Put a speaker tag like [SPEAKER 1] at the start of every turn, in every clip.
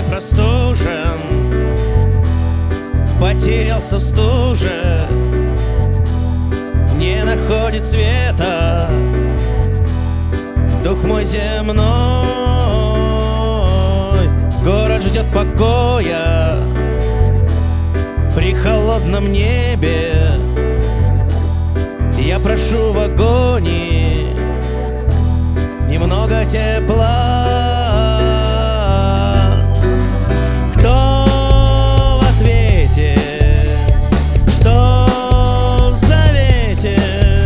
[SPEAKER 1] простужен, потерялся в стуже, не находит света дух мой земной. Город ждет покоя при холодном небе. Я прошу в агонии немного тепла. Кто в ответе? Что в завете?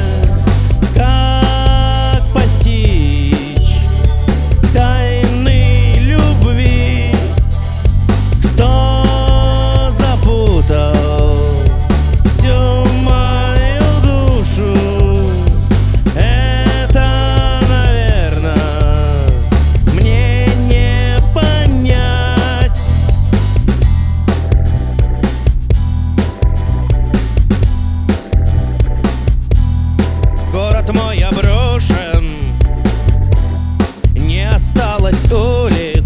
[SPEAKER 1] Как постичь тайны любви? Кто запутал всю мою душу? Это, наверное, мне не понять. Город мой обрушен, не осталось улиц,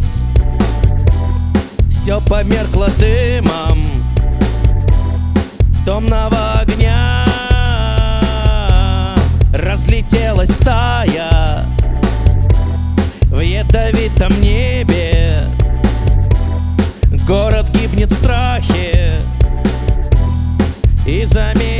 [SPEAKER 1] все померкло дымом томного огня. Разлетелась стая в ядовитом небе. Город гибнет в страхе и замере.